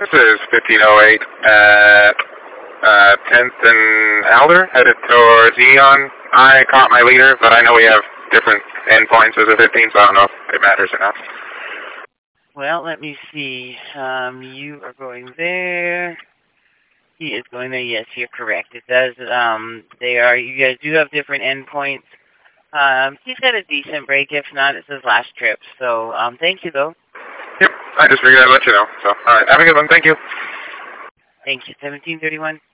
This is 1508 at 10th and Elder, headed towards Eon. I caught my leader, but I know we have different endpoints as a 15, so I don't know if it matters or not. Well, let me see. You are going there. He is going there. Yes, you're correct. It does. You guys do have different endpoints. He's had a decent break. If not, it's his last trip. So, thank you, though. Yep, I just figured I'd let you know. So, all right, have a good one. Thank you. Thank you. 1731.